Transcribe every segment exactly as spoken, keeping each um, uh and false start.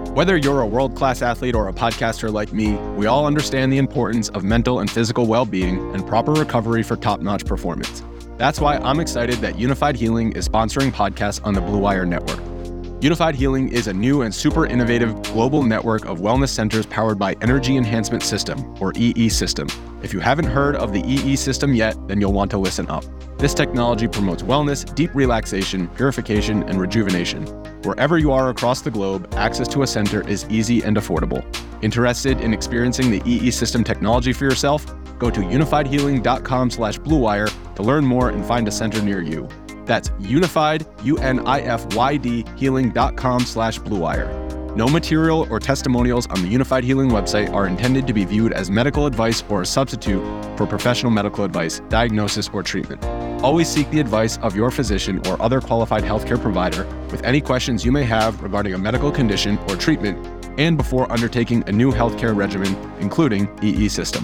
Whether you're a world-class athlete or a podcaster like me, we all understand the importance of mental and physical well-being and proper recovery for top-notch performance. That's why I'm excited that Unified Healing is sponsoring podcasts on the Blue Wire Network. Unified Healing is a new and super innovative global network of wellness centers powered by Energy Enhancement System, or E E System. If you haven't heard of the E E System yet, then you'll want to listen up. This technology promotes wellness, deep relaxation, purification, and rejuvenation. Wherever you are across the globe, access to a center is easy and affordable. Interested in experiencing the E E System technology for yourself? Go to unified healing dot com slash blue wire to learn more and find a center near you. That's unified, U N I F Y D, healing dot com slash blue wire. No material or testimonials on the Unified Healing website are intended to be viewed as medical advice or a substitute for professional medical advice, diagnosis, or treatment. Always seek the advice of your physician or other qualified healthcare provider with any questions you may have regarding a medical condition or treatment and before undertaking a new healthcare regimen, including E E System.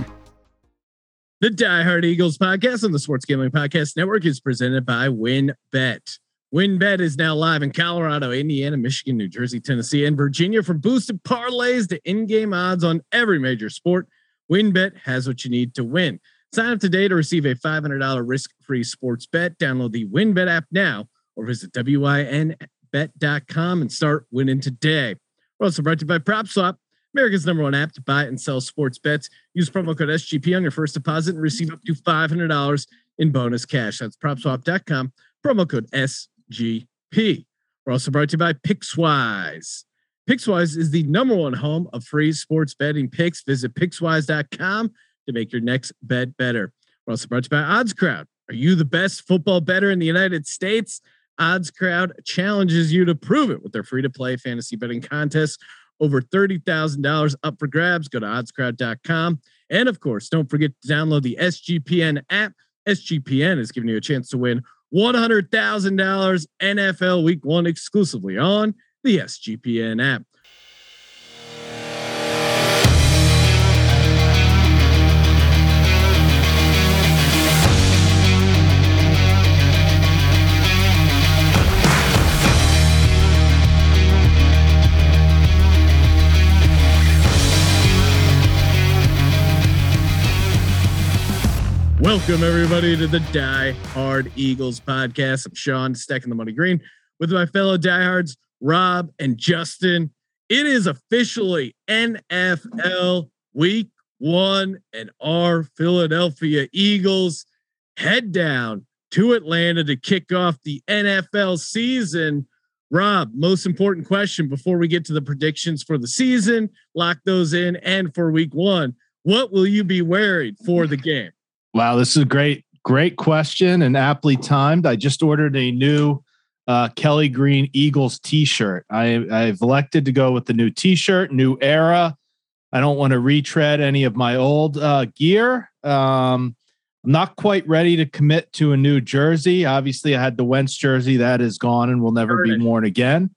The Die Hard Eagles podcast on the Sports Gambling Podcast Network is presented by WynnBET. WynnBET is now live in Colorado, Indiana, Michigan, New Jersey, Tennessee, and Virginia. From boosted parlays to in-game odds on every major sport, WynnBET has what you need to win. Sign up today to receive a five hundred dollars risk-free sports bet. Download the WynnBET app now or visit wyn bet dot com and start winning today. We're also brought to you by PropSwap, America's number one app to buy and sell sports bets. Use promo code S G P on your first deposit and receive up to five hundred dollars in bonus cash. That's prop swap dot com, promo code S G P. We're also brought to you by Pickswise. Pickswise is the number one home of free sports betting picks. Visit pickswise dot com to make your next bet better. We're also brought to you by OddsCrowd. Are you the best football bettor in the United States? OddsCrowd challenges you to prove it with their free-to-play fantasy betting contest. Over thirty thousand dollars up for grabs. Go to odds crowd dot com. And of course, don't forget to download the S G P N app. S G P N is giving you a chance to win one hundred thousand dollars N F L week one exclusively on the S G P N app. Welcome everybody to the Die Hard Eagles podcast. I'm Sean, stacking the money green with my fellow diehards, Rob and Justin. It is officially N F L week one and our Philadelphia Eagles head down to Atlanta to kick off the N F L season. Rob, most important question before we get to the predictions for the season, lock those in, and for week one, what will you be wearing for the game? Wow, this is a great, great question and aptly timed. I just ordered a new uh, Kelly Green Eagles t-shirt. I, I've elected to go with the new t-shirt, new era. I don't want to retread any of my old uh, gear. Um, I'm not quite ready to commit to a new jersey. Obviously, I had the Wentz jersey that is gone and will never be worn again.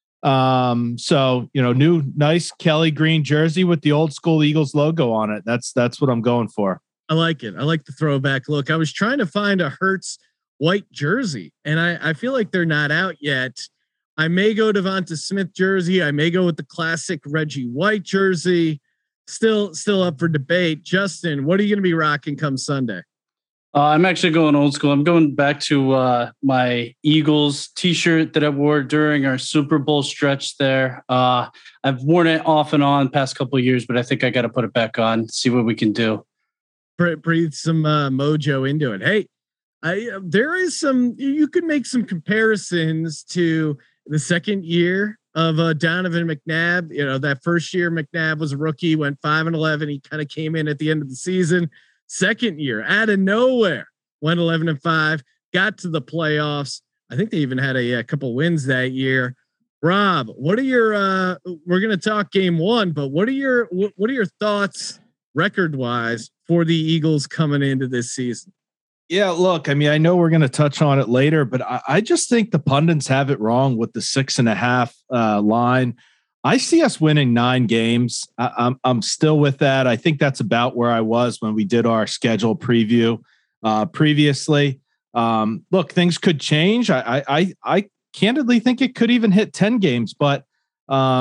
Um, so, you know, new, nice Kelly Green jersey with the old school Eagles logo on it. That's that's what I'm going for. I like it. I like the throwback look. I was trying to find a Hurts white jersey and I, I feel like they're not out yet. I may go Devonta Smith jersey. I may go with the classic Reggie White jersey. Still, still up for debate. Justin, what are you going to be rocking come Sunday? Uh, I'm actually going old school. I'm going back to uh, my Eagles t-shirt that I wore during our Super Bowl stretch there. Uh, I've worn it off and on the past couple of years, but I think I got to put it back on, see what we can do. Breathe some uh, mojo into it. Hey, I, uh, there is some, you could make some comparisons to the second year of uh, Donovan McNabb. You know, that first year McNabb was a rookie, went five and eleven. He kind of came in at the end of the season. Second year, out of nowhere, went eleven and five, got to the playoffs. I think they even had a, a couple wins that year. Rob, what are your, uh, we're going to talk game one, but what are your, what, what are your thoughts record wise for the Eagles coming into this season? Yeah, look, I mean, I know we're going to touch on it later, but I, I just think the pundits have it wrong with the six and a half uh, line. I see us winning nine games. I, I'm I'm still with that. I think that's about where I was when we did our schedule preview uh, previously. Um, look, things could change. I, I I I candidly think it could even hit ten games, but um,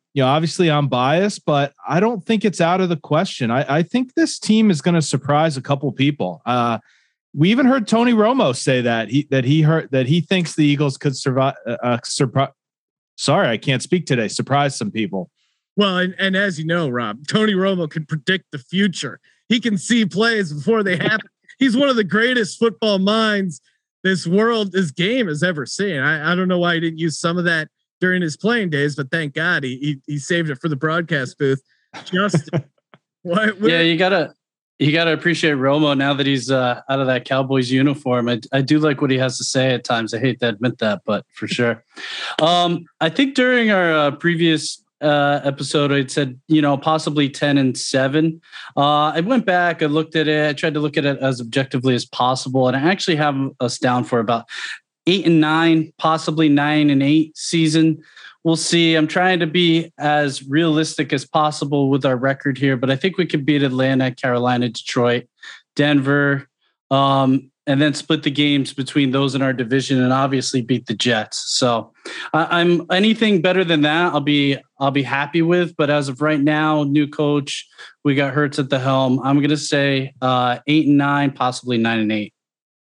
you know, obviously I'm biased, but I don't think it's out of the question. I, I think this team is going to surprise a couple people. Uh, we even heard Tony Romo say that he that he heard that he thinks the Eagles could survive. Uh, surprise. Sorry, I can't speak today. Surprise some people. Well, and, and as you know, Rob, Tony Romo can predict the future. He can see plays before they happen. He's one of the greatest football minds this world, this game has ever seen. I, I don't know why he didn't use some of that during his playing days, but thank God he he, he saved it for the broadcast booth. Just what, what, yeah, you gotta you gotta appreciate Romo now that he's uh, out of that Cowboys uniform. I I do like what he has to say at times. I hate to admit that, but for sure. Um, I think during our uh, previous uh, episode, I said, you know, possibly ten and seven. Uh, I went back, I looked at it, I tried to look at it as objectively as possible. And I actually have us down for about eight and nine, possibly nine and eight season. We'll see. I'm trying to be as realistic as possible with our record here, but I think we could beat Atlanta, Carolina, Detroit, Denver, um, and then split the games between those in our division, and obviously beat the Jets. So uh, I'm anything better than that, I'll be I'll be happy with. But as of right now, new coach, we got Hurts at the helm. I'm going to say uh, eight and nine, possibly nine and eight.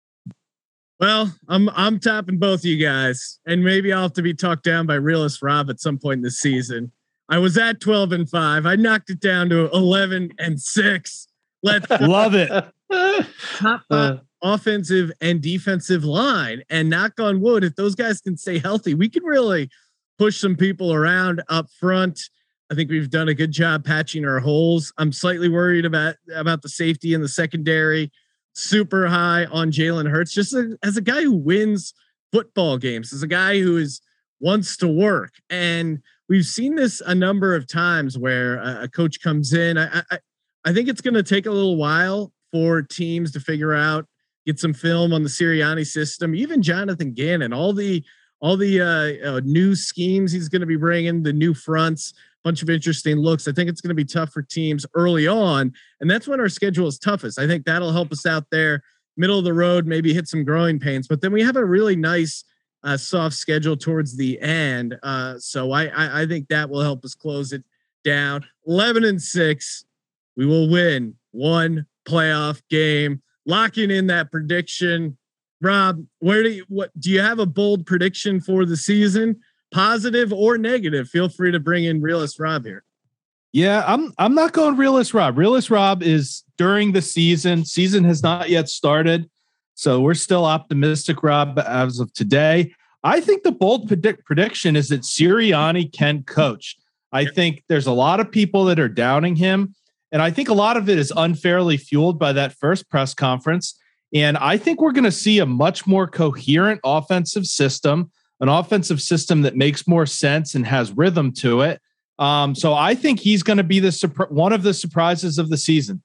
Well, I'm I'm topping both of you guys, and maybe I'll have to be talked down by Realist Rob at some point this season. I was at twelve and five. I knocked it down to eleven and six. Let's love it. Top five offensive and defensive line, and knock on wood, if those guys can stay healthy, we can really push some people around up front. I think we've done a good job patching our holes. I'm slightly worried about about the safety in the secondary. Super high on Jalen Hurts, just a, as a guy who wins football games, as a guy who is wants to work. And we've seen this a number of times where a, a coach comes in. I, I, I think it's going to take a little while for teams to figure out, get some film on the Sirianni system, even Jonathan Gannon, all the, all the uh, uh, new schemes he's going to be bringing, the new fronts, bunch of interesting looks. I think it's going to be tough for teams early on, and that's when our schedule is toughest. I think that'll help us out there, middle of the road, maybe hit some growing pains, but then we have a really nice uh, soft schedule towards the end. Uh, so I, I, I think that will help us close it down. eleven and six, we will win one playoff game. Locking in that prediction. Rob, where do you, what do you have a bold prediction for the season? Positive or negative? Feel free to bring in Realist Rob here. Yeah, I'm I'm not going Realist Rob. Realist Rob is during the season. Season has not yet started, so we're still optimistic, Rob, as of today. I think the bold predict prediction is that Sirianni can coach. I yep. think there's a lot of people that are doubting him, and I think a lot of it is unfairly fueled by that first press conference. And I think we're going to see a much more coherent offensive system, an offensive system that makes more sense and has rhythm to it. Um, so I think he's going to be the surpri- one of the surprises of the season.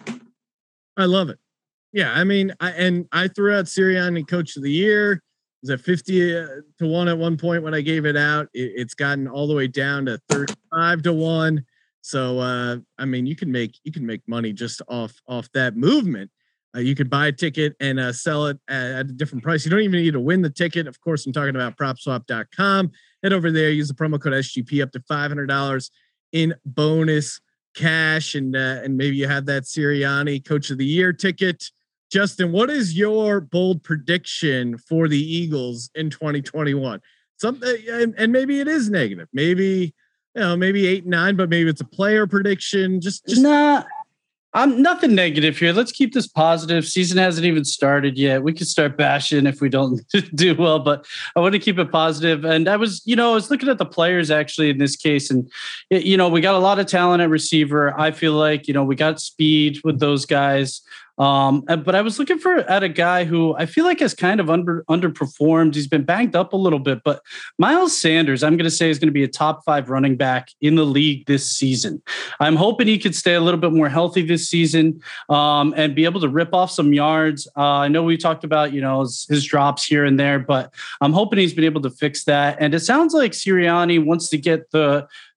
I love it. Yeah, I mean, I, and I threw out Sirianni Coach of the Year. It was at fifty to one at one point when I gave it out. It, it's gotten all the way down to thirty-five to one. So uh, I mean, you can make you can make money just off off that movement. Uh, you could buy a ticket and uh, sell it at, at a different price. You don't even need to win the ticket. Of course, I'm talking about prop swap dot com. Head over there, use the promo code S G P up to five hundred dollars in bonus cash. And, uh, and maybe you have that Sirianni Coach of the Year ticket. Justin, what is your bold prediction for the Eagles in twenty twenty-one? Something, and, and maybe it is negative. Maybe, you know, maybe eight, nine, but maybe it's a player prediction. Just, just nah. I'm nothing negative here. Let's keep this positive. Season hasn't even started yet. We could start bashing if we don't do well, but I want to keep it positive. And I was, you know, I was looking at the players actually in this case, and you know, we got a lot of talent at receiver. I feel like, you know, we got speed with those guys. Um, but I was looking for at a guy who I feel like has kind of under underperformed. He's been banged up a little bit, but Miles Sanders, I'm going to say, is going to be a top five running back in the league this season. I'm hoping he could stay a little bit more healthy this season um, and be able to rip off some yards. Uh, I know we talked about, you know, his, his drops here and there, but I'm hoping he's been able to fix that. And it sounds like Sirianni wants to get the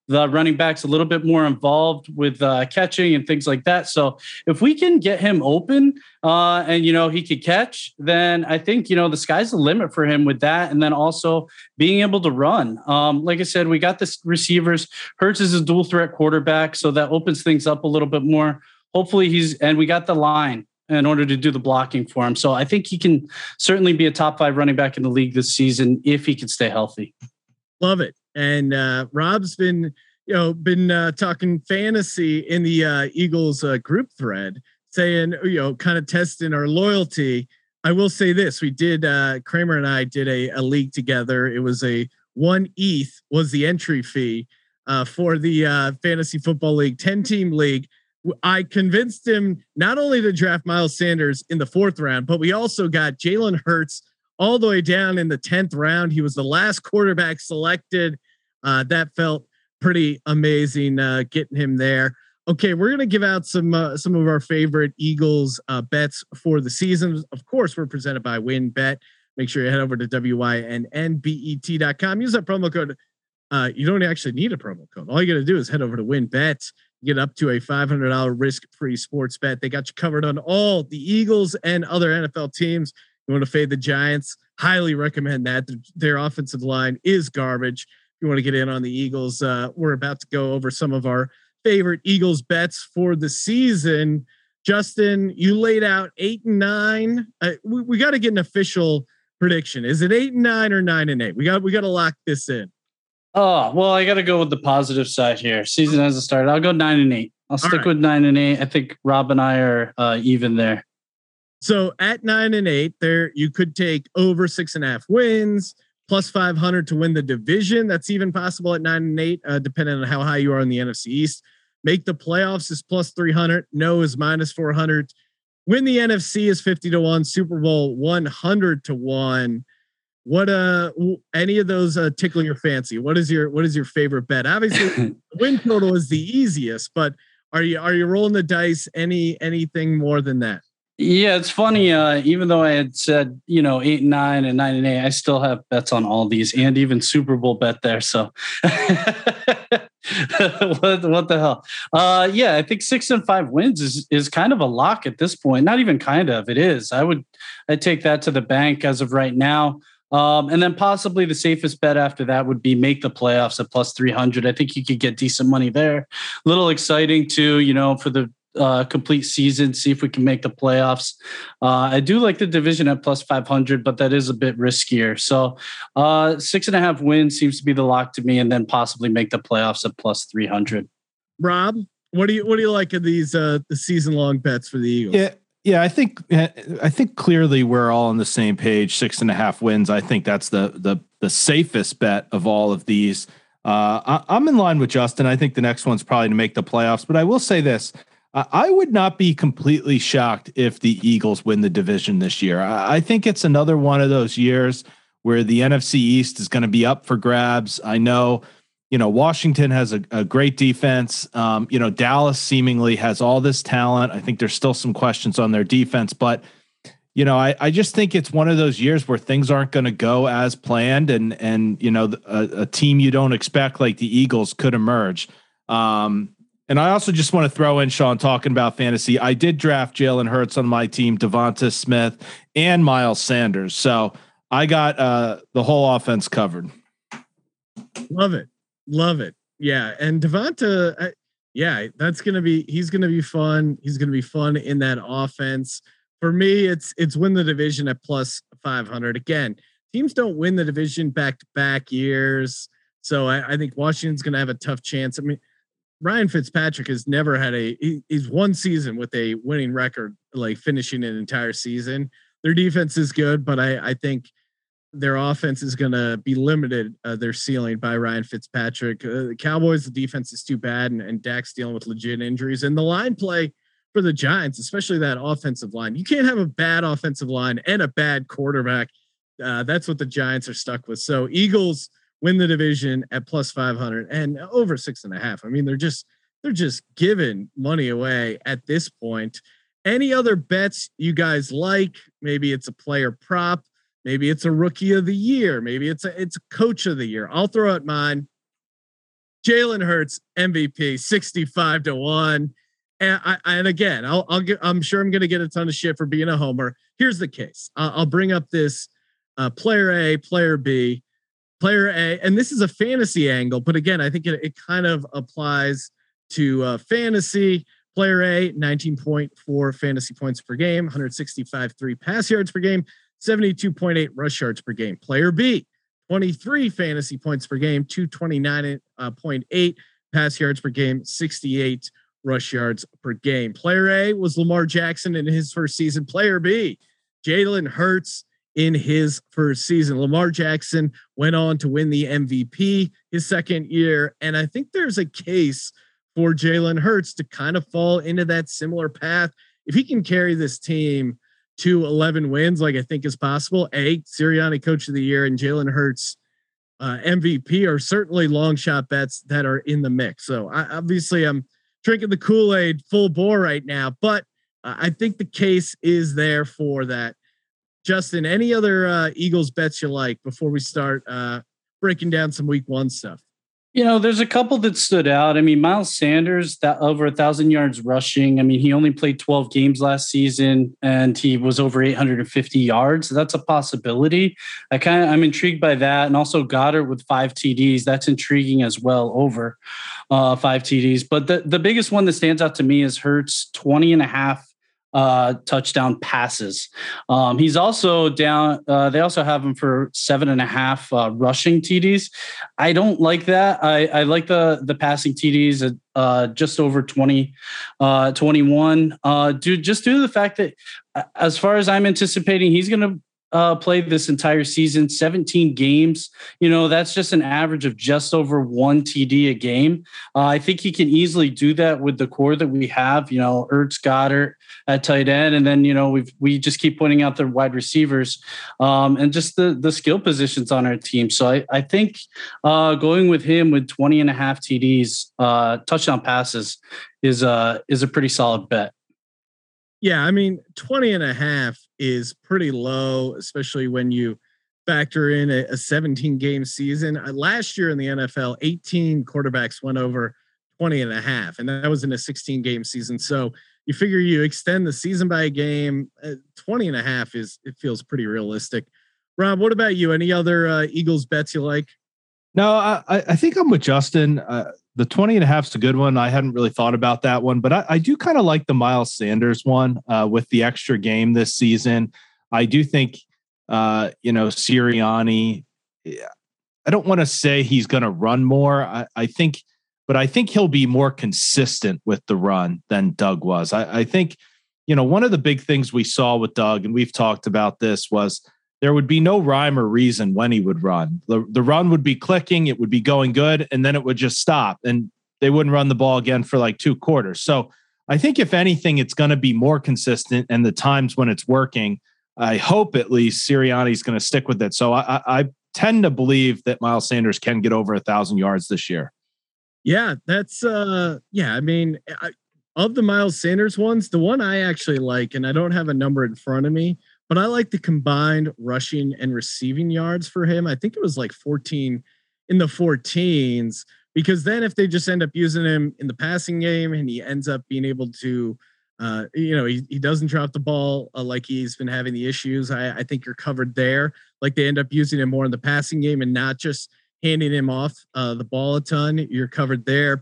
the running backs a little bit more involved with uh, catching and things like that. So if we can get him open uh, and, you know, he could catch, then I think, you know, the sky's the limit for him with that. And then also being able to run. Um, like I said, we got the receivers. Hurts is a dual threat quarterback, so that opens things up a little bit more. Hopefully he's, and we got the line in order to do the blocking for him. So I think he can certainly be a top five running back in the league this season if he can stay healthy. Love it. And uh, Rob's been, you know, been uh, talking fantasy in the uh, Eagles uh, group thread, saying, you know, kind of testing our loyalty. I will say this: we did uh, Kramer and I did a, a league together. It was a one E T H was the entry fee uh, for the uh, fantasy football league, ten team league. I convinced him not only to draft Miles Sanders in the fourth round, but we also got Jalen Hurts all the way down in the tenth round. He was the last quarterback selected. Uh, that felt pretty amazing uh, getting him there. Okay, we're gonna give out some uh, some of our favorite Eagles uh, bets for the season. Of course, we're presented by WinBet. Make sure you head over to W Y N N B E T dot com. Use that promo code. Uh, you don't actually need a promo code. All you got to do is head over to WinBet. Get up to a five hundred dollars risk-free sports bet. They got you covered on all the Eagles and other N F L teams. You want to fade the Giants? Highly recommend that. Their, their offensive line is garbage. If you want to get in on the Eagles, uh, we're about to go over some of our favorite Eagles bets for the season. Justin, you laid out eight and nine. Uh, we we got to get an official prediction. Is it eight and nine or nine and eight? We got we got to lock this in. Oh, well, I got to go with the positive side here. Season hasn't started. I'll go nine and eight. I'll stick right with nine and eight. I think Rob and I are uh, even there. So at nine and eight, there you could take over six and a half wins, plus five hundred to win the division. That's even possible at nine and eight, uh, depending on how high you are in the N F C East. Make the playoffs is plus three hundred. No is minus four hundred. Win the N F C is fifty to one. Super Bowl one hundred to one. What uh any of those uh, tickle your fancy? What is your what is your favorite bet? Obviously, the win total is the easiest, but are you are you rolling the dice any anything more than that? Yeah, it's funny. Uh, even though I had said, you know, eight and nine and nine and eight, I still have bets on all these and even Super Bowl bet there. So what, what the hell? Uh, yeah, I think six and five wins is, is kind of a lock at this point. Not even kind of, it is. I would, I'd take that to the bank as of right now. Um, and then possibly the safest bet after that would be make the playoffs at plus three hundred. I think you could get decent money there. A little exciting too, you know, for the uh, complete season, see if we can make the playoffs. Uh, I do like the division at plus five hundred, but that is a bit riskier. So uh, six and a half wins seems to be the lock to me, and then possibly make the playoffs at plus three hundred. Rob, what do you, what do you like of these, uh, the season long bets for the Eagles? Yeah. Yeah, I think I think clearly we're all on the same page. Six and a half wins. I think that's the the the safest bet of all of these. Uh, I, I'm in line with Justin. I think the next one's probably to make the playoffs. But I will say this: uh, I would not be completely shocked if the Eagles win the division this year. I, I think it's another one of those years where the N F C East is going to be up for grabs. I know. You know, Washington has a, a great defense. Um, you know, Dallas seemingly has all this talent. I think there's still some questions on their defense, but you know, I, I just think it's one of those years where things aren't going to go as planned, and and you know, a, a team you don't expect like the Eagles could emerge. Um, and I also just want to throw in, Sean, talking about fantasy. I did draft Jalen Hurts on my team, Devonta Smith, and Miles Sanders, so I got uh, the whole offense covered. Love it. Love it. Yeah. And Devonta, uh, yeah, that's going to be, he's going to be fun. He's going to be fun in that offense. For me, it's, it's win the division at plus five hundred. Again, teams don't win the division back to back years. So I, I think Washington's going to have a tough chance. I mean, Ryan Fitzpatrick has never had a, he, he's one season with a winning record, like finishing an entire season. Their defense is good, but I, I think their offense is going to be limited, uh, their ceiling by Ryan Fitzpatrick. Uh, the Cowboys, the defense is too bad, and, and Dak's dealing with legit injuries. And the line play for the Giants, especially that offensive line. You can't have a bad offensive line and a bad quarterback. Uh, that's what the Giants are stuck with. So Eagles win the division at plus five hundred and over six and a half. I mean, they're just, they're just giving money away at this point. Any other bets you guys like? Maybe it's a player prop. Maybe it's a rookie of the year. Maybe it's a it's a coach of the year. I'll throw out mine. Jalen Hurts M V P sixty-five to one. And I, and again, I'll, I'll get, I'm sure I'm going to get a ton of shit for being a homer. Here's the case. I'll, I'll bring up this uh, player A, player B, player A, and this is a fantasy angle, but again, I think it, it kind of applies to uh, fantasy. Player A, nineteen point four fantasy points per game, one sixty-five point three pass yards per game, seventy-two point eight rush yards per game. Player B, twenty-three fantasy points per game, two twenty-nine point eight pass yards per game, sixty-eight rush yards per game. Player A was Lamar Jackson in his first season. Player B, Jalen Hurts in his first season. Lamar Jackson went on to win the M V P his second year. And I think there's a case for Jalen Hurts to kind of fall into that similar path. If he can carry this team to eleven wins, like I think is possible, A, Sirianni coach of the year and Jalen Hurts uh, M V P are certainly long shot bets that are in the mix. So I, obviously I'm drinking the Kool-Aid full bore right now, but uh, I think the case is there for that. Justin, any other uh, Eagles bets you like before we start uh, breaking down some week one stuff? You know, there's a couple that stood out. I mean, Miles Sanders, that over a thousand yards rushing. I mean, he only played twelve games last season and he was over eight hundred fifty yards. So that's a possibility. I kind of, I'm intrigued by that. And also Goddard with five T Ds. That's intriguing as well, over uh, five T Ds. But the, the biggest one that stands out to me is Hurts twenty and a half Uh, touchdown passes. Um, he's also down. Uh, they also have him for seven and a half uh, rushing T Ds. I don't like that. I, I like the the passing T Ds at uh, just over twenty, uh, twenty-one. Uh, due, just due to the fact that, as far as I'm anticipating, he's going to uh, play this entire season, seventeen games. You know, that's just an average of just over one T D a game. Uh, I think he can easily do that with the core that we have. You know, Ertz, Goddard at tight end, and then you know we we just keep pointing out the wide receivers um, and just the the skill positions on our team. So I I think uh, going with him with twenty and a half T Ds, uh, touchdown passes is uh is a pretty solid bet. Yeah, I mean, twenty and a half is pretty low, especially when you factor in a, a seventeen game season. Uh, last year in the N F L, eighteen quarterbacks went over twenty and a half, and that was in a sixteen game season. So you figure you extend the season by a game, uh, twenty and a half is, it feels pretty realistic. Rob, what about you? Any other uh, Eagles bets you like? No, I, I think I'm with Justin. Uh, the twenty and a half is a good one. I hadn't really thought about that one, but I, I do kind of like the Miles Sanders one uh, with the extra game this season. I do think, uh, you know, Sirianni, I don't want to say he's going to run more. I, I think, but I think he'll be more consistent with the run than Doug was. I, I think, you know, one of the big things we saw with Doug, and we've talked about this, was there would be no rhyme or reason when he would run. The, the run would be clicking, it would be going good, and then it would just stop, and they wouldn't run the ball again for like two quarters. So I think if anything, it's going to be more consistent, and the times when it's working, I hope at least Sirianni's going to stick with it. So I, I tend to believe that Miles Sanders can get over a thousand yards this year. Yeah, that's uh, yeah. I mean, I, of the Miles Sanders ones, the one I actually like, and I don't have a number in front of me, but I like the combined rushing and receiving yards for him. I think it was like fourteen in the fourteens, because then if they just end up using him in the passing game and he ends up being able to, uh, you know, he, he doesn't drop the ball uh, like he's been having the issues. I, I think you're covered there. Like they end up using him more in the passing game and not just handing him off uh, the ball a ton. You're covered there.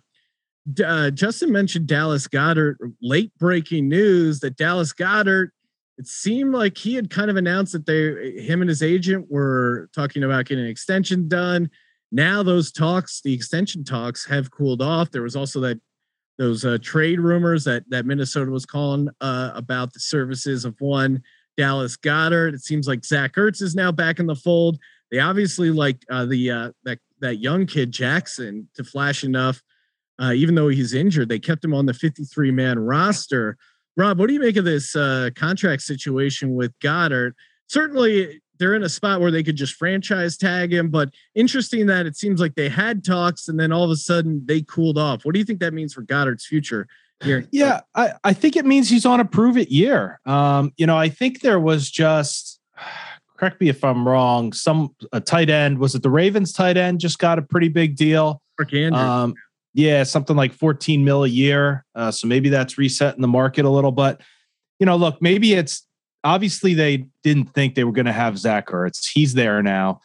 Uh, Justin mentioned Dallas Goedert. Late breaking news that Dallas Goedert, it seemed like he had kind of announced that they, him and his agent were talking about getting an extension done. Now those talks, the extension talks, have cooled off. There was also that those uh, trade rumors that that Minnesota was calling uh, about the services of one Dallas Goedert. It seems like Zach Ertz is now back in the fold. They obviously like uh, the uh, that that young kid Jackson to flash enough, uh, even though he's injured. They kept him on the fifty-three man roster. Rob, what do you make of this uh, contract situation with Goddard? Certainly, they're in a spot where they could just franchise tag him, but interesting that it seems like they had talks and then all of a sudden they cooled off. What do you think that means for Goddard's future here? Yeah, I, I think it means he's on a prove it year. Um, you know, I think there was just, correct me if I'm wrong, some a tight end, was it the Ravens tight end just got a pretty big deal? Mark Andrews. Um, yeah, something like fourteen mil a year. Uh, so maybe that's resetting the market a little. But you know, look, maybe it's obviously they didn't think they were going to have Zach Ertz. He's there now.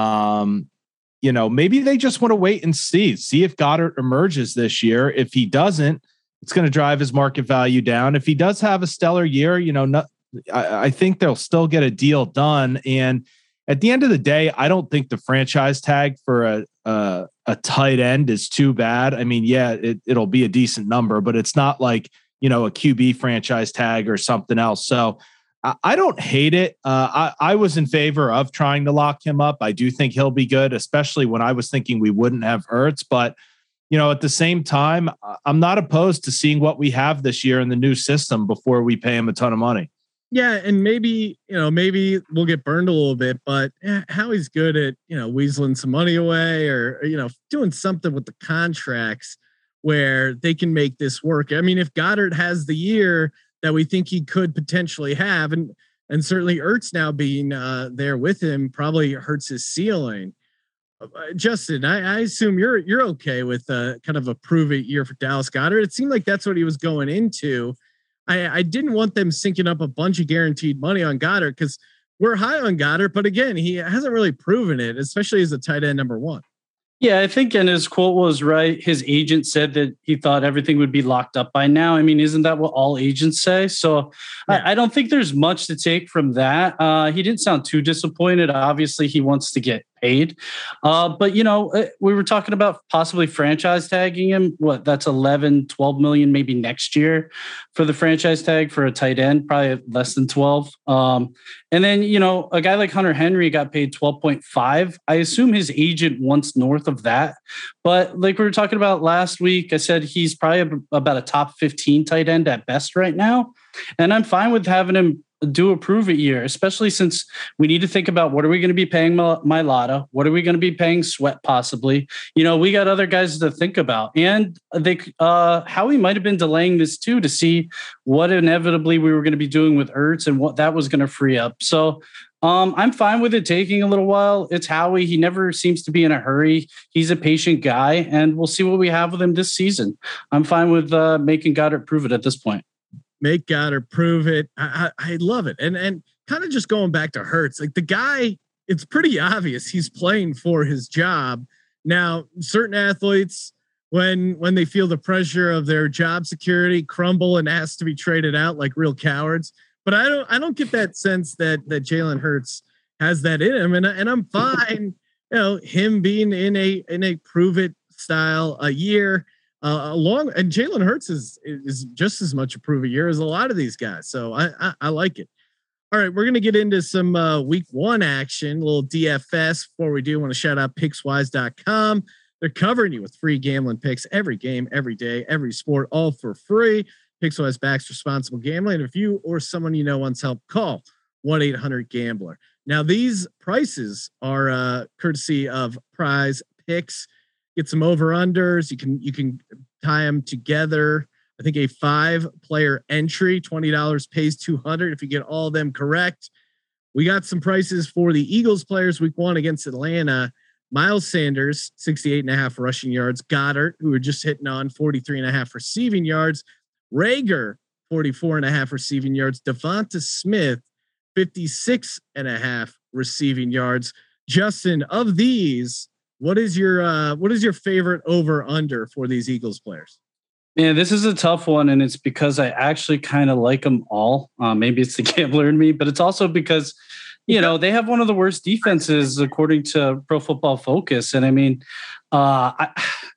Um, you know, maybe they just want to wait and see, see if Goddard emerges this year. If he doesn't, it's going to drive his market value down. If he does have a stellar year, you know, not, I, I think they'll still get a deal done. And at the end of the day, I don't think the franchise tag for a, a, a tight end is too bad. I mean, yeah, it, it'll be a decent number, but it's not like, you know, a Q B franchise tag or something else. So I don't hate it. Uh, I, I was in favor of trying to lock him up. I do think he'll be good, especially when I was thinking we wouldn't have Ertz. But, you know, at the same time, I'm not opposed to seeing what we have this year in the new system before we pay him a ton of money. Yeah. And maybe, you know, maybe we'll get burned a little bit, but eh, Howie's good at, you know, weaseling some money away or, you know, doing something with the contracts where they can make this work. I mean, if Goddard has the year that we think he could potentially have, and and certainly Ertz now being uh, there with him probably hurts his ceiling. Uh, Justin, I, I assume you're you're okay with uh, kind of a prove it year for Dallas Goedert. It seemed like that's what he was going into. I, I didn't want them sinking up a bunch of guaranteed money on Goddard because we're high on Goddard, but again, he hasn't really proven it, especially as a tight end number one. Yeah, I think, and his quote was right. His agent said that he thought everything would be locked up by now. I mean, isn't that what all agents say? So yeah. I, I don't think there's much to take from that. Uh, he didn't sound too disappointed. Obviously, he wants to get paid. Uh, but, you know, we were talking about possibly franchise tagging him. What, that's eleven, twelve million maybe next year for the franchise tag for a tight end, probably less than twelve. Um, and then, you know, a guy like Hunter Henry got paid twelve point five. I assume his agent wants north of that. But like we were talking about last week, I said he's probably about a top fifteen tight end at best right now. And I'm fine with having him do a prove it year, especially since we need to think about what are we going to be paying Mailata? What are we going to be paying Sweat possibly? You know, we got other guys to think about. And they, uh, Howie might have been delaying this too, to see what inevitably we were going to be doing with Ertz and what that was going to free up. So um, I'm fine with it taking a little while. It's Howie. He never seems to be in a hurry. He's a patient guy, and we'll see what we have with him this season. I'm fine with uh, making Goddard prove it at this point. Make Goddard prove it. I, I, I love it. And and kind of just going back to Hurts, like the guy, it's pretty obvious he's playing for his job. Now, certain athletes, when when they feel the pressure of their job security, crumble and ask to be traded out like real cowards. But I don't I don't get that sense that that Jalen Hurts has that in him. And and I'm fine, you know, him being in a in a prove it style a year. Uh, along and Jalen Hurts is is just as much a prove a year as a lot of these guys, so I I, I like it. All right, we're gonna get into some uh, week one action, a little D F S. Before we do, I want to shout out Pickswise dot com. They're covering you with free gambling picks every game, every day, every sport, all for free. Pickswise backs responsible gambling. And if you or someone you know wants help, call one eight hundred gambler. Now these prices are uh, courtesy of Prize Picks. Get some over unders. You can you can tie them together. I think a five player entry, twenty dollars pays two hundred if you get all of them correct. We got some prices for the Eagles players week one against Atlanta. Miles Sanders, sixty-eight and a half rushing yards. Goddard, who were just hitting on forty-three and a half receiving yards. Rager, forty-four and a half receiving yards. Devonta Smith, fifty-six and a half receiving yards. Justin, of these, what is your uh, what is your favorite over under for these Eagles players? Yeah, this is a tough one, and it's because I actually kind of like them all. Uh, maybe it's the gambler in me, but it's also because, you know, they have one of the worst defenses according to Pro Football Focus. And I mean, uh, I,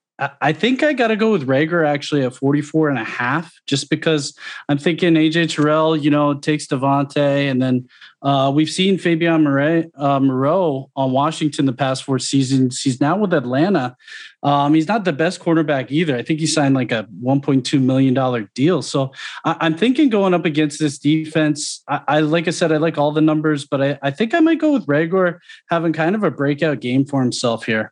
I think I got to go with Rager actually at forty-four and a half, just because I'm thinking A J Terrell, you know, takes Devontae, and then uh, we've seen Fabian Moreau, uh, Moreau on Washington the past four seasons. He's now with Atlanta. Um, he's not the best quarterback either. I think he signed like a one point two million dollars deal. So I, I'm thinking going up against this defense, I, I like I said, I like all the numbers, but I, I think I might go with Rager having kind of a breakout game for himself here.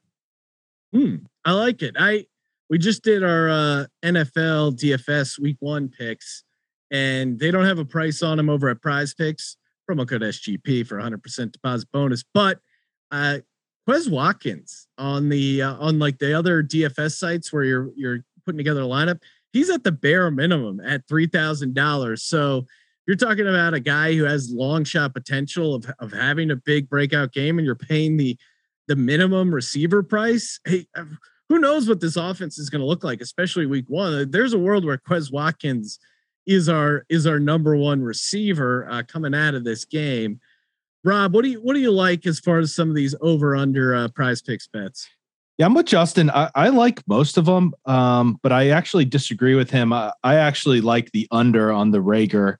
Hmm. I like it. I we just did our uh, N F L D F S week one picks, and they don't have a price on them over at Prize Picks. Promo code S G P for one hundred percent deposit bonus. But uh, Quez Watkins on the uh, on like the other D F S sites where you're you're putting together a lineup. He's at the bare minimum at three thousand dollars. So you're talking about a guy who has long shot potential of of having a big breakout game, and you're paying the the minimum receiver price. Hey, who knows what this offense is going to look like, especially week one. There's a world where Quez Watkins is our is our number one receiver uh, coming out of this game. Rob, what do you what do you like as far as some of these over under uh, Prize Picks bets? Yeah, I'm with Justin. I, I like most of them, um, but I actually disagree with him. I, I actually like the under on the Rager.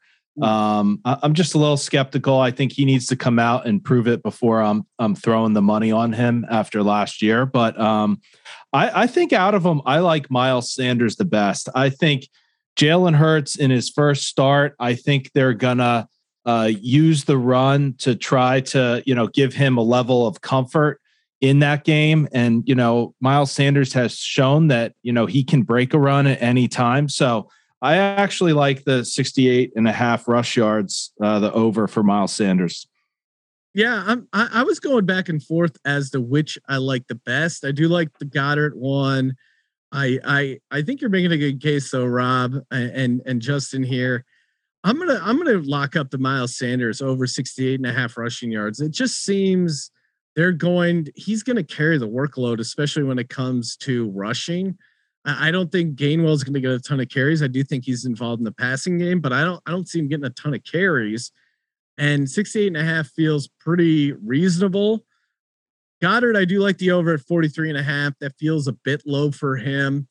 Um, I, I'm just a little skeptical. I think he needs to come out and prove it before I'm I'm throwing the money on him after last year. But um, I, I think out of them, I like Miles Sanders the best. I think Jalen Hurts in his first start, I think they're gonna uh, use the run to try to, you know, give him a level of comfort in that game. And, you know, Miles Sanders has shown that, you know, he can break a run at any time. So I actually like the sixty-eight and a half rush yards, uh, the over for Miles Sanders. Yeah, I'm, I, I was going back and forth as to which I like the best. I do like the Goddard one. I I I think you're making a good case though, Rob and and Justin here. I'm gonna I'm gonna lock up the Miles Sanders over sixty-eight and a half rushing yards. It just seems they're going. He's going to carry the workload, especially when it comes to rushing. I, I don't think Gainwell is going to get a ton of carries. I do think he's involved in the passing game, but I don't I don't see him getting a ton of carries. And sixty-eight and a half feels pretty reasonable. Goddard, I do like the over at forty-three and a half. That feels a bit low for him.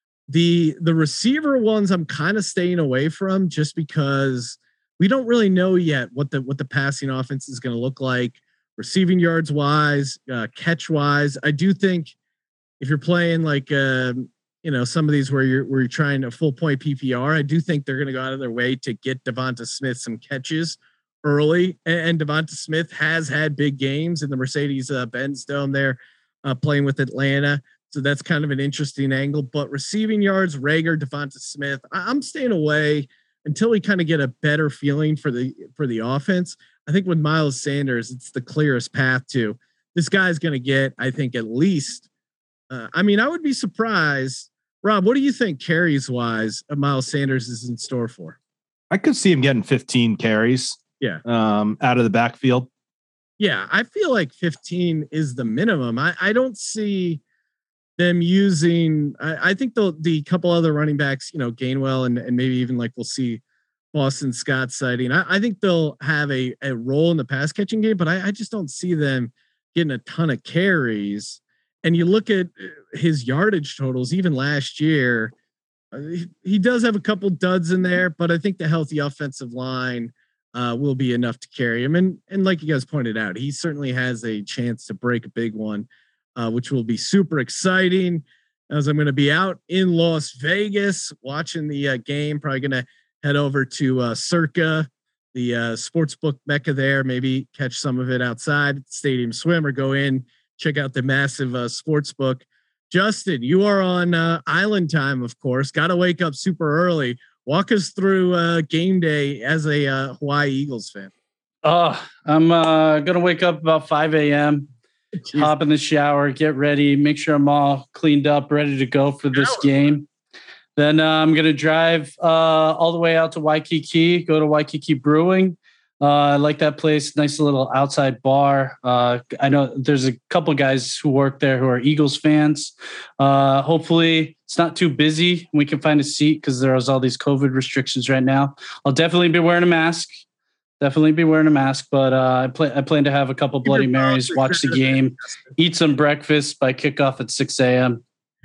The the receiver ones I'm kind of staying away from just because we don't really know yet what the what the passing offense is going to look like, receiving yards wise, uh, catch wise. I do think if you're playing like uh, you know some of these where you're where you're trying a full point P P R, I do think they're going to go out of their way to get Devonta Smith some catches early, and Devonta Smith has had big games in the Mercedes uh, Benz Dome there, uh, playing with Atlanta. So that's kind of an interesting angle. But receiving yards, Rager, Devonta Smith, I- I'm staying away until we kind of get a better feeling for the for the offense. I think with Miles Sanders, it's the clearest path to this guy's going to get. I think at least. Uh, I mean, I would be surprised. Rob, what do you think carries wise uh, Miles Sanders is in store for? I could see him getting fifteen carries. Yeah. Um, out of the backfield. Yeah, I feel like fifteen is the minimum. I, I don't see them using. I, I think the the couple other running backs, you know, Gainwell and and maybe even like we'll see Boston Scott sighting. I, I think they'll have a a role in the pass catching game, but I, I just don't see them getting a ton of carries. And you look at his yardage totals, even last year, uh, he, he does have a couple duds in there, but I think the healthy offensive line Uh, will be enough to carry him. And, and like you guys pointed out, he certainly has a chance to break a big one, uh, which will be super exciting as I'm going to be out in Las Vegas watching the uh, game. Probably going to head over to uh, Circa, the uh, sportsbook mecca there, maybe catch some of it outside Stadium Swim or go in, check out the massive uh, sportsbook. Justin, you are on uh, island time, of course, got to wake up super early. Walk us through uh, game day as a uh, Hawaii Eagles fan. Oh, I'm uh, going to wake up about five a.m., hop in the shower, get ready, make sure I'm all cleaned up, ready to go for this Shower. game. Then uh, I'm going to drive uh, all the way out to Waikiki, go to Waikiki Brewing. Uh, I like that place. Nice little outside bar. Uh, I know there's a couple guys who work there who are Eagles fans. Uh, hopefully it's not too busy. We can find a seat because there's all these COVID restrictions right now. I'll definitely be wearing a mask. Definitely be wearing a mask. But uh, I plan I plan to have a couple Bloody Marys, watch the game, eat some breakfast by kickoff at six a.m.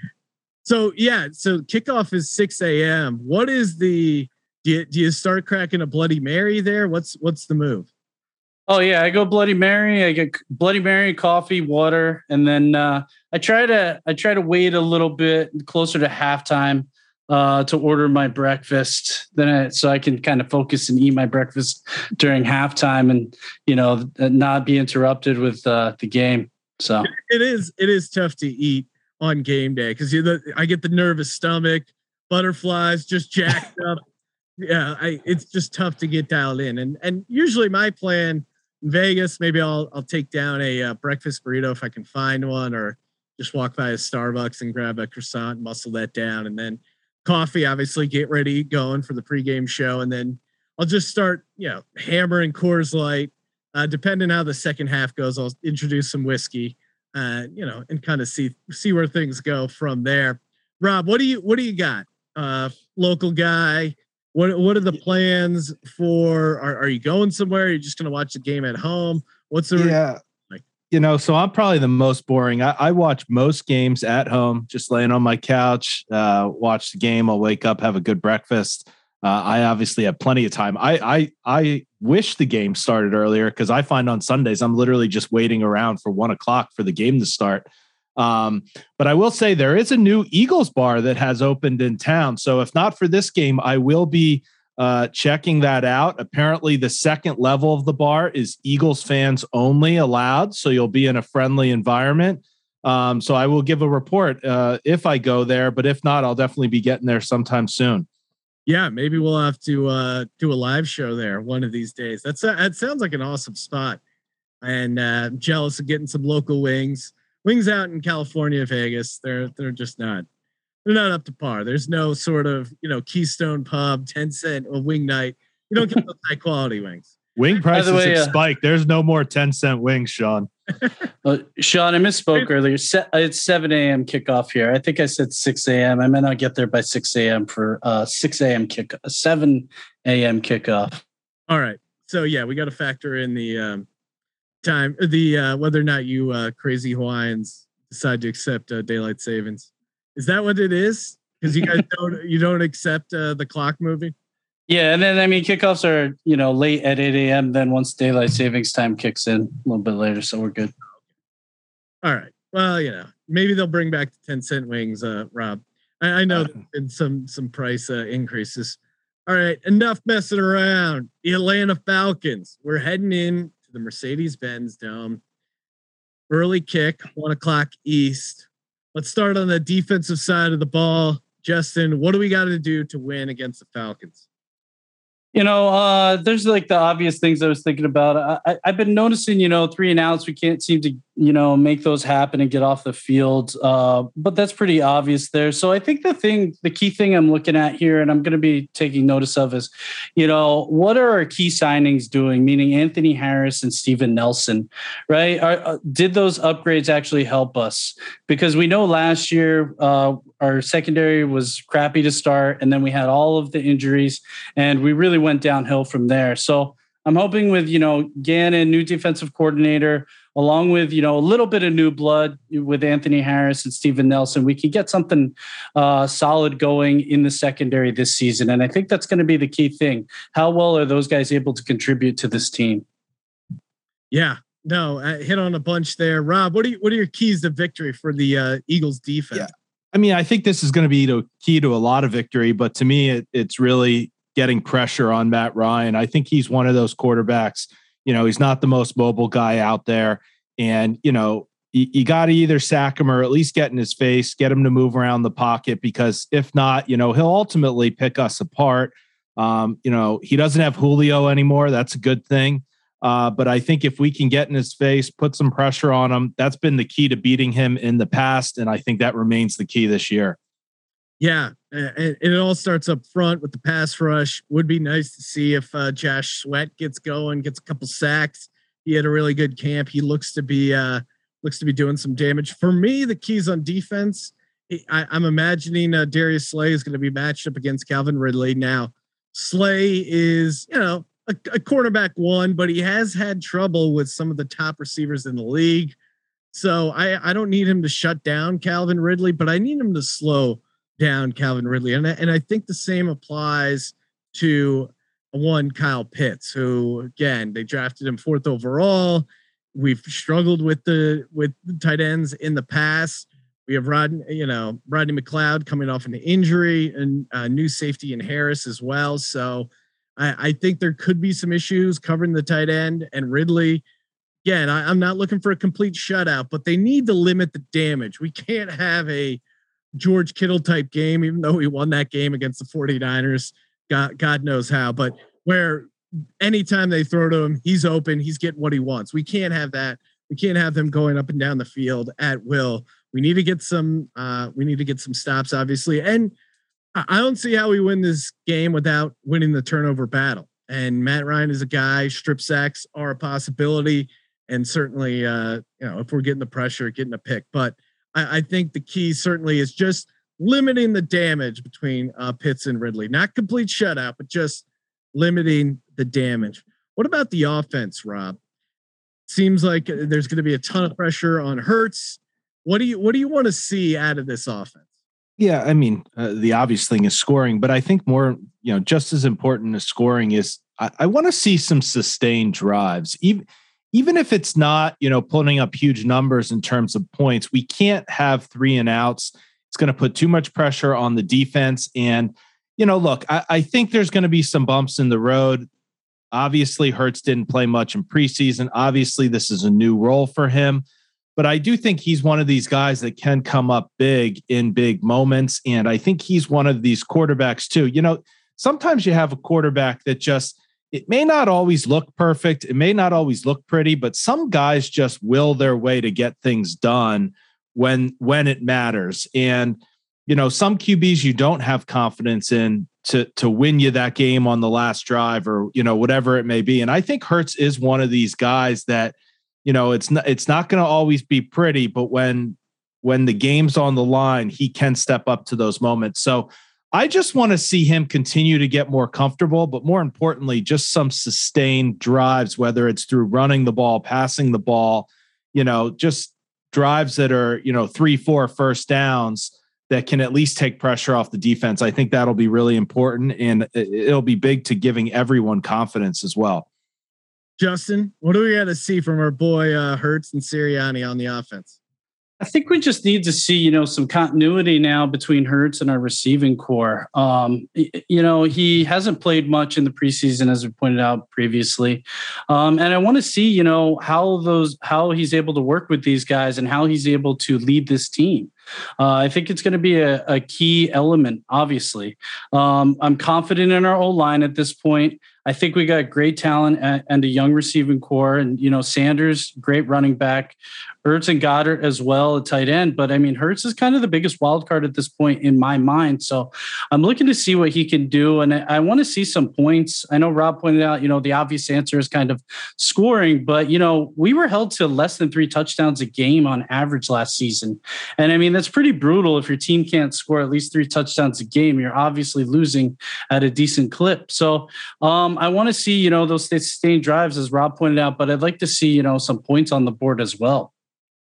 So yeah, so kickoff is six a.m. What is the Do you, do you start cracking a Bloody Mary there? What's what's the move? Oh yeah, I go Bloody Mary. I get Bloody Mary, coffee, water, and then uh, I try to I try to wait a little bit closer to halftime uh, to order my breakfast. Then I, so I can kind of focus and eat my breakfast during halftime, and you know not be interrupted with uh, the game. So it is it is tough to eat on game day because you I get the nervous stomach, butterflies just jacked up. Yeah, I it's just tough to get dialed in. And and usually my plan in Vegas, maybe I'll I'll take down a uh, breakfast burrito if I can find one, or just walk by a Starbucks and grab a croissant, and muscle that down, and then coffee. Obviously, get ready going for the pregame show, and then I'll just start, you know, hammering Coors Light. Uh, depending how the second half goes, I'll introduce some whiskey, uh, you know, and kind of see see where things go from there. Rob, what do you what do you got? Uh, local guy. What what are the plans for? Are, are you going somewhere? Are you just going to watch the game at home? What's the yeah? Like? You know, so I'm probably the most boring. I, I watch most games at home, just laying on my couch, uh, watch the game. I'll wake up, have a good breakfast. Uh, I obviously have plenty of time. I I I wish the game started earlier because I find on Sundays I'm literally just waiting around for one o'clock for the game to start. Um, but I will say there is a new Eagles bar that has opened in town. So if not for this game, I will be uh, checking that out. Apparently the second level of the bar is Eagles fans only allowed. So you'll be in a friendly environment. Um, so I will give a report uh, if I go there, but if not, I'll definitely be getting there sometime soon. Yeah, maybe we'll have to uh, do a live show there one of these days. That's uh, that sounds like an awesome spot, and uh, I'm jealous of getting some local wings. Wings out in California, Vegas, they're they're just not they're not up to par. There's no sort of, you know, Keystone Pub ten cent a wing night. You don't get those high quality wings. Wing prices way, have uh, spiked. There's no more ten cent wings, Sean. uh, Sean, I misspoke earlier. Se- it's seven a.m. kickoff here. I think I said six a.m. I may not get there by six a.m. for uh, six a.m. kick, seven a.m. kickoff. All right. So yeah, we got to factor in the um, time, the uh, whether or not you uh, crazy Hawaiians decide to accept uh, daylight savings. Is that what it is? Because you guys don't you don't accept uh, the clock moving? Yeah, and then I mean kickoffs are, you know, late at eight a.m. Then once daylight savings time kicks in a little bit later, so we're good. All right. Well, you know, maybe they'll bring back the ten cent wings, uh, Rob. I, I know there's been some some price uh, increases. All right, enough messing around. The Atlanta Falcons. We're heading in to the Mercedes-Benz Dome. Early kick, one o'clock East. Let's start on the defensive side of the ball. Justin, what do we got to do to win against the Falcons? You know, uh, there's like the obvious things I was thinking about. I, I've been noticing, you know, three and outs, we can't seem to, you know, make those happen and get off the field. Uh, but that's pretty obvious there. So I think the thing, the key thing I'm looking at here, and I'm going to be taking notice of is, you know, what are our key signings doing? Meaning Anthony Harris and Steven Nelson, right? Are, uh, did those upgrades actually help us? Because we know last year uh, our secondary was crappy to start, and then we had all of the injuries, and we really went downhill from there. So I'm hoping with, you know, Gannon, new defensive coordinator, along with, you know, a little bit of new blood with Anthony Harris and Steven Nelson, we can get something uh, solid going in the secondary this season. And I think that's going to be the key thing. How well are those guys able to contribute to this team? Yeah, no, I hit on a bunch there. Rob, what are you, what are your keys to victory for the uh, Eagles defense? Yeah. I mean, I think this is going to be the key to a lot of victory, but to me, it, it's really getting pressure on Matt Ryan. I think he's one of those quarterbacks, you know, he's not the most mobile guy out there. And, you know, you, you got to either sack him or at least get in his face, get him to move around the pocket, because if not, you know, he'll ultimately pick us apart. Um, you know, he doesn't have Julio anymore. That's a good thing. Uh, but I think if we can get in his face, put some pressure on him, that's been the key to beating him in the past. And I think that remains the key this year. Yeah, and it all starts up front with the pass rush. Would be nice to see if uh, Josh Sweat gets going, gets a couple sacks. He had a really good camp. He looks to be uh, looks to be doing some damage. For me, the keys on defense, I, I'm imagining uh, Darius Slay is going to be matched up against Calvin Ridley. Now, Slay is, you know, a, a cornerback one, but he has had trouble with some of the top receivers in the league. So I, I don't need him to shut down Calvin Ridley, but I need him to slow down Calvin Ridley. And I, and I think the same applies to one Kyle Pitts, who again, they drafted him fourth overall. We've struggled with the, with the tight ends in the past. We have Rodney, you know, Rodney McLeod coming off an injury, and uh, new safety in Harris as well. So I, I think there could be some issues covering the tight end and Ridley. Again, I, I'm not looking for a complete shutout, but they need to limit the damage. We can't have a George Kittle type game, even though we won that game against the 49ers, God, God knows how, but where anytime they throw to him, he's open. He's getting what he wants. We can't have that. We can't have them going up and down the field at will. We need to get some. Uh, we need to get some stops, obviously, and I don't see how we win this game without winning the turnover battle. And Matt Ryan is a guy. Strip sacks are a possibility, and certainly, uh, you know, if we're getting the pressure, getting a pick. But I, I think the key certainly is just limiting the damage between uh, Pitts and Ridley. Not complete shutout, but just limiting the damage. What about the offense, Rob? Seems like there's going to be a ton of pressure on Hurts. What do you What do you want to see out of this offense? Yeah, I mean, uh, the obvious thing is scoring, but I think more, you know, just as important as scoring is I, I want to see some sustained drives, even even if it's not, you know, putting up huge numbers in terms of points. We can't have three and outs. It's going to put too much pressure on the defense. And, you know, look, I, I think there's going to be some bumps in the road. Obviously, Hurts didn't play much in preseason. Obviously, this is a new role for him. But I do think he's one of these guys that can come up big in big moments. And I think he's one of these quarterbacks too. You know, sometimes you have a quarterback that just, it may not always look perfect. It may not always look pretty, but some guys just will their way to get things done when, when it matters. And, you know, some Q Bs you don't have confidence in to, to win you that game on the last drive or, you know, whatever it may be. And I think Hurts is one of these guys that, you know, it's not, it's not going to always be pretty, but when, when the game's on the line, he can step up to those moments. So I just want to see him continue to get more comfortable, but more importantly, just some sustained drives, whether it's through running the ball, passing the ball, you know, just drives that are, you know, three, four first downs that can at least take pressure off the defense. I think that'll be really important, and it'll be big to giving everyone confidence as well. Justin, what do we got to see from our boy uh, Hurts and Sirianni on the offense? I think we just need to see, you know, some continuity now between Hurts and our receiving core. Um, you know, he hasn't played much in the preseason, as we pointed out previously. Um, and I want to see, you know, how those, how he's able to work with these guys and how he's able to lead this team. Uh, I think it's going to be a, a key element, obviously. Um, I'm confident in our O-line at this point. I think we got great talent and, and a young receiving core, and, you know, Sanders, great running back, Hurts and Goddard as well, a tight end. But I mean, Hurts is kind of the biggest wild card at this point in my mind. So I'm looking to see what he can do. And I, I want to see some points. I know Rob pointed out, you know, the obvious answer is kind of scoring, but, you know, we were held to less than three touchdowns a game on average last season. And I mean, that's pretty brutal. If your team can't score at least three touchdowns a game, you're obviously losing at a decent clip. So um, I want to see, you know, those sustained drives, as Rob pointed out, but I'd like to see, you know, some points on the board as well.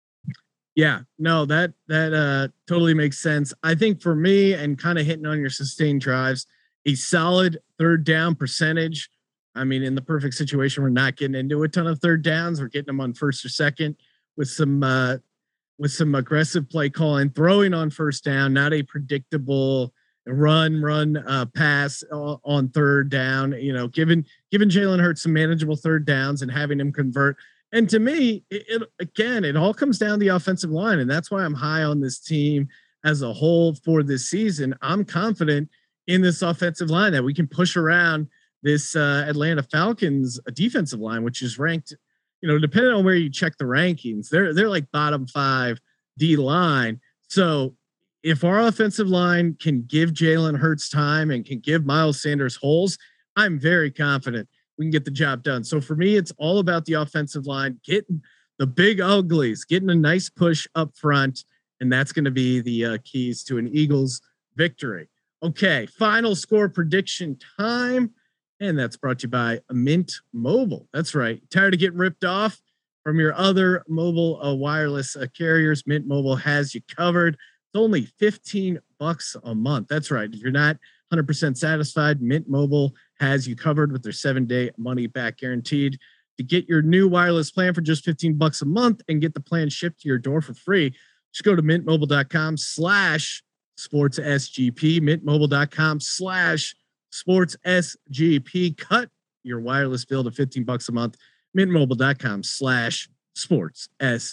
Yeah, no, that, that uh, totally makes sense. I think for me, and kind of hitting on your sustained drives, a solid third down percentage. I mean, in the perfect situation, we're not getting into a ton of third downs. We're getting them on first or second with some, uh, with some aggressive play calling, throwing on first down, not a predictable run, run, uh, pass on third down, you know, giving, giving Jalen Hurts some manageable third downs and having him convert. And to me, it, it again, it all comes down to the offensive line. And that's why I'm high on this team as a whole for this season. I'm confident in this offensive line that we can push around this uh, Atlanta Falcons defensive line, which is ranked, you know, depending on where you check the rankings, they're, they're like bottom five D line. So if our offensive line can give Jalen Hurts time and can give Miles Sanders holes, I'm very confident we can get the job done. So for me, it's all about the offensive line, getting the big uglies, getting a nice push up front. And that's going to be the uh, keys to an Eagles victory. Okay. Final score prediction time. And that's brought to you by Mint Mobile. That's right. Tired of getting ripped off from your other mobile uh, wireless uh, carriers? Mint Mobile has you covered. It's only fifteen bucks a month. That's right. If you're not one hundred percent satisfied, Mint Mobile has you covered with their seven day money back guaranteed. To get your new wireless plan for just fifteen bucks a month and get the plan shipped to your door for free, just go to mintmobile.com slash sports SGP, mintmobile.com slash sports SGP. Cut your wireless bill to fifteen bucks a month, mintmobile.com slash sports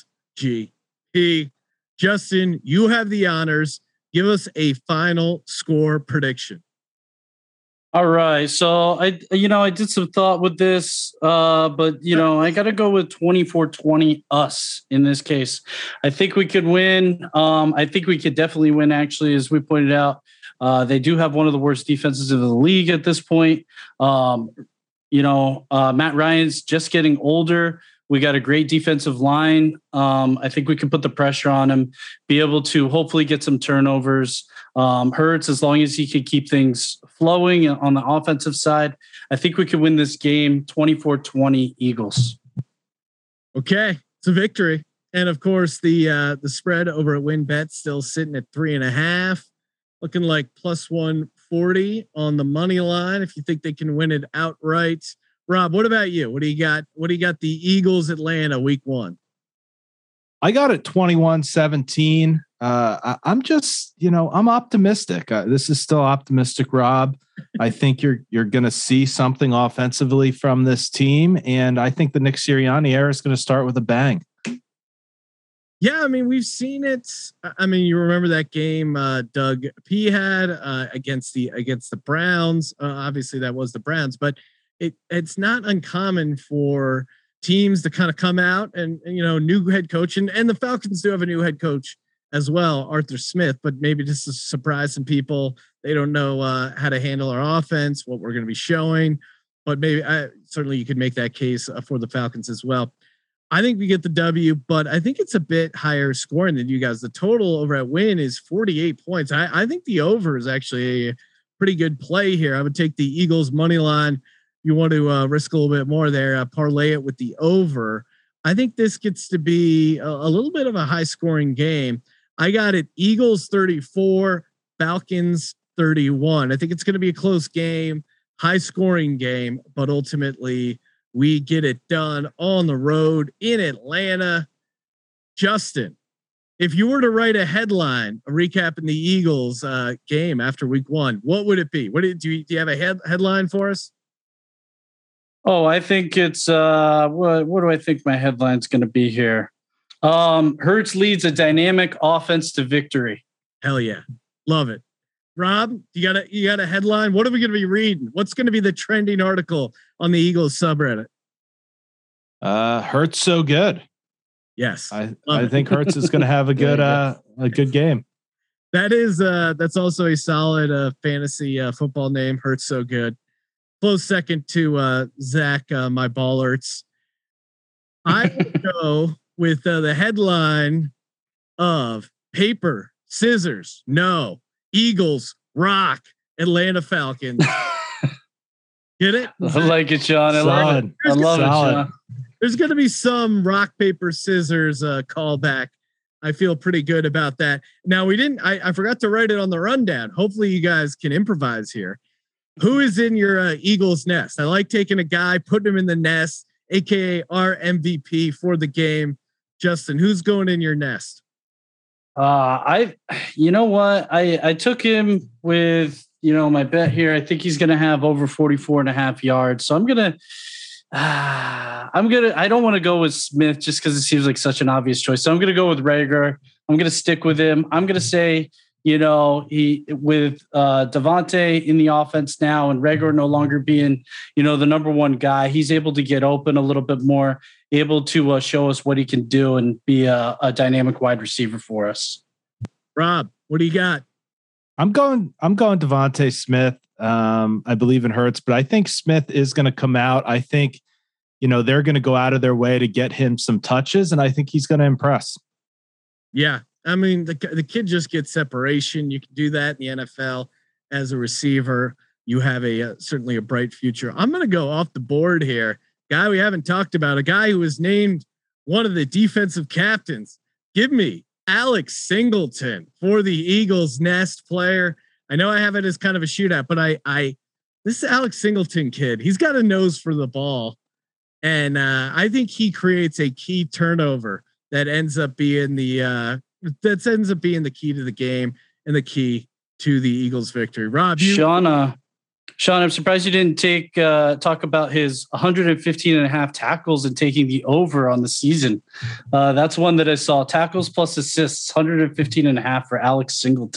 SGP. Justin, you have the honors. Give us a final score prediction. All right. So I, you know, I did some thought with this, uh, but you know, I got to go with twenty-four twenty us in this case. I think we could win. Um, I think we could definitely win. Actually, as we pointed out, uh, they do have one of the worst defenses in the league at this point. Um, you know, uh, Matt Ryan's just getting older. We got a great defensive line. Um, I think we can put the pressure on him, be able to hopefully get some turnovers. Um, Hurts, as long as he can keep things flowing on the offensive side, I think we could win this game twenty-four twenty Eagles. Okay, it's a victory. And of course, the uh, the spread over at WinBet still sitting at three and a half, looking like plus one forty on the money line. If you think they can win it outright, Rob, what about you? What do you got? What do you got? The Eagles Atlanta week one. I got it twenty-one seventeen. Uh, I, I'm just, you know, I'm optimistic. Uh, this is still optimistic, Rob. I think you're you're going to see something offensively from this team, and I think the Nick Sirianni era is going to start with a bang. Yeah, I mean, we've seen it. I mean, you remember that game uh, Doug P had uh, against the against the Browns. Uh, obviously, that was the Browns, but it it's not uncommon for teams to kind of come out and, and you know, new head coach, and, and the Falcons do have a new head coach as well, Arthur Smith, but maybe just to surprise some people. They don't know uh, how to handle our offense, what we're going to be showing, but maybe I, certainly you could make that case uh, for the Falcons as well. I think we get the W, but I think it's a bit higher scoring than you guys. The total over at Win is forty-eight points. I, I think the over is actually a pretty good play here. I would take the Eagles money line. You want to uh, risk a little bit more there, uh, parlay it with the over. I think this gets to be a, a little bit of a high scoring game. I got it Eagles thirty-four, Falcons thirty-one. I think it's going to be a close game, high scoring game, but ultimately we get it done on the road in Atlanta. Justin, if you were to write a headline, a recap in the Eagles uh, game after week one, what would it be? What do you, do you, do you have a head, headline for us? Oh, I think it's uh, what, what do I think my headline's going to be here? Um, Hurts leads a dynamic offense to victory. Hell yeah. Love it. Rob, you got a, you got a headline. What are we going to be reading? What's going to be the trending article on the Eagles subreddit? Uh, Hurts so good. Yes. I, I think Hurts is going to have a good, uh, a good game. That is, uh, that's also a solid, uh, fantasy, uh, football name. Hurts so good. Close second to, uh, Zach, uh, my ballerts. I will go with uh, the headline of paper, scissors, no, Eagles, rock, Atlanta Falcons. Get it? I like it, Sean. I Solid. love it. I love Solid. it, Sean. There's going to be some rock, paper, scissors uh, callback. I feel pretty good about that. Now we didn't, I, I forgot to write it on the rundown. Hopefully you guys can improvise here. Who is in your uh, Eagles nest? I like taking a guy, putting him in the nest, A K A our M V P for the game. Justin, who's going in your nest? Uh, I, you know what? I, I took him with, you know, my bet here. I think he's going to have over forty-four and a half yards. So I'm going to, uh, I'm going to, I don't want to go with Smith just because it seems like such an obvious choice. So I'm going to go with Reagor. I'm going to stick with him. I'm going to say, you know, he with uh, Devontae in the offense now and Reagor no longer being, you know, the number one guy, he's able to get open a little bit more, able to uh, show us what he can do and be a, a dynamic wide receiver for us. Rob, what do you got? I'm going, I'm going Devontae Smith. Um, I believe in Hurts, but I think Smith is going to come out. I think, you know, they're going to go out of their way to get him some touches, and I think he's going to impress. Yeah. I mean, the, the kid just gets separation. You can do that in the N F L as a receiver. You have a uh, certainly a bright future. I'm going to go off the board here. Guy we haven't talked about, a guy who was named one of the defensive captains. Give me Alex Singleton for the Eagles nest player. I know I have it as kind of a shootout, but I, I, this Alex Singleton kid, he's got a nose for the ball. And uh, I think he creates a key turnover that ends up being the, uh, that ends up being the key to the game and the key to the Eagles victory. Rob, you Sean, uh, Sean, I'm surprised you didn't take, uh, talk about his one hundred fifteen and a half tackles and taking the over on the season. Uh, that's one that I saw. Tackles plus assists, one hundred fifteen and a half for Alex Singleton.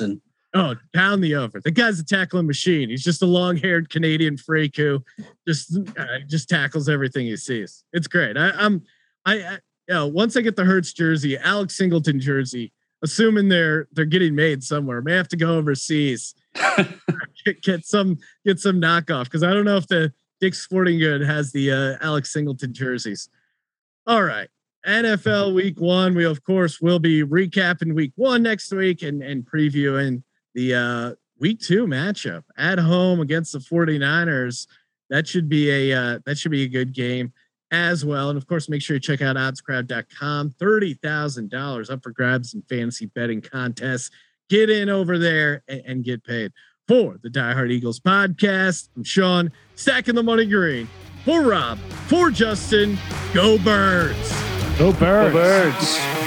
Oh, pound the over. The guy's a tackling machine. He's just a long-haired Canadian freak who just uh, just tackles everything he sees. It's great. I, I'm I, I you know, once I get the Hurts jersey, Alex Singleton jersey, assuming they're they're getting made somewhere, may have to go overseas. get, get some get some knockoff because I don't know if the Dick's Sporting Good has the uh, Alex Singleton jerseys. All right. N F L week one. We of course will be recapping week one next week and, and previewing the uh, week two matchup at home against the 49ers. That should be a uh, that should be a good game as well. And of course, make sure you check out odds crowd dot com. thirty thousand dollars up for grabs in fantasy betting contests. Get in over there and, and get paid. For the Die Hard Eagles podcast, I'm Sean, stacking the money green. For Rob, for Justin, go Birds. Go Birds. Go Birds.